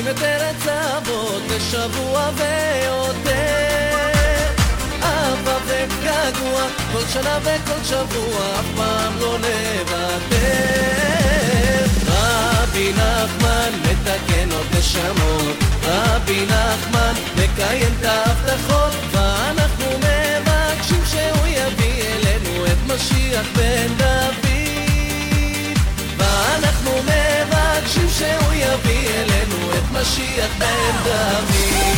מחזירים את ארץ האבות לשבוע ויותר. אהבה וגעגוע כל שנה וכל שבוע, אף פעם לא נוותר. רבי נחמן מתקן עוד נשמות, רבי נחמן מקיים את ההבטחות, ואנחנו מבקשים שהוא יביא אלינו את משיח בן דוד. ואנחנו מבקשים שהוא יביא אלינו את משיח בן דוד.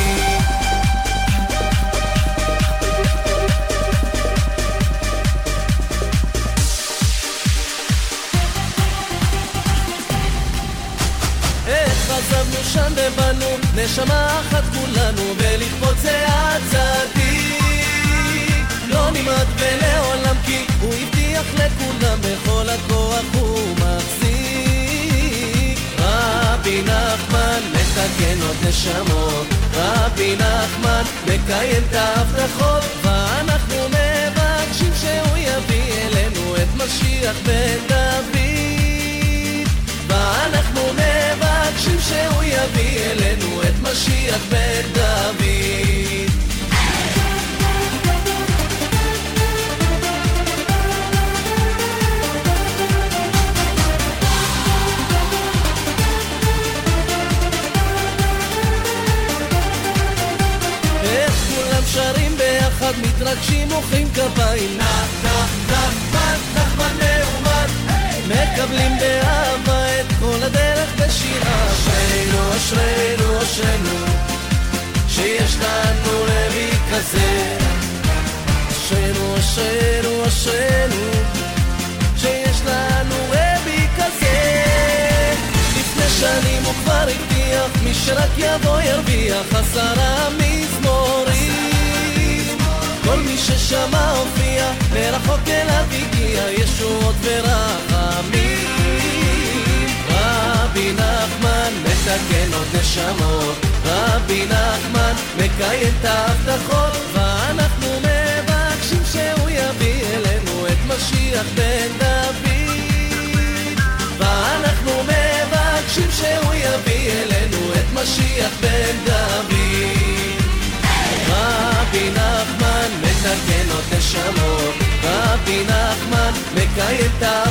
חזבנו שם ובנו נשמה אחת כולנו, ולכבוד זה הצדיק לא נמעט ולעולם, כי הוא הבטיח לכולם בכל הכוח הוא מחזיק. רבי נחמן מתקן עוד נשמות, רבי נחמן מקיים את ההבטחות, ואנחנו מבקשים שהוא יביא אלינו את משיח בן דוד. ואנחנו מבקשים שהוא יביא אלינו את משיח בן דוד. איך כולם שרים ביחד, מתרגשים, מוחאים כפיים, נחמן מאומן, מקבלים באהבה את כל הדרך בשירה. אשרינו, אשרינו, אשרינו שיש לנו רבי כזה. אשרינו, אשרינו, אשרינו שיש לנו רבי כזה. לפני שנים הוא כבר הבטיח, מי שרק יבוא ירוויח 10 מזמורים. כל מי ששמע הופיע, מרחוק אליו הגיע, ישועות ורחמים. רבי נחמן מתקן עוד נשמות, רבי נחמן מקיים את ההבטחות, ואנחנו מבקשים שהוא יביא אלינו את משיח בן דוד. ואנחנו מבקשים שהוא יביא אלינו את משיח בן דוד. רבי נחמן מתקן עוד נשמות, רבי נחמן מקיים את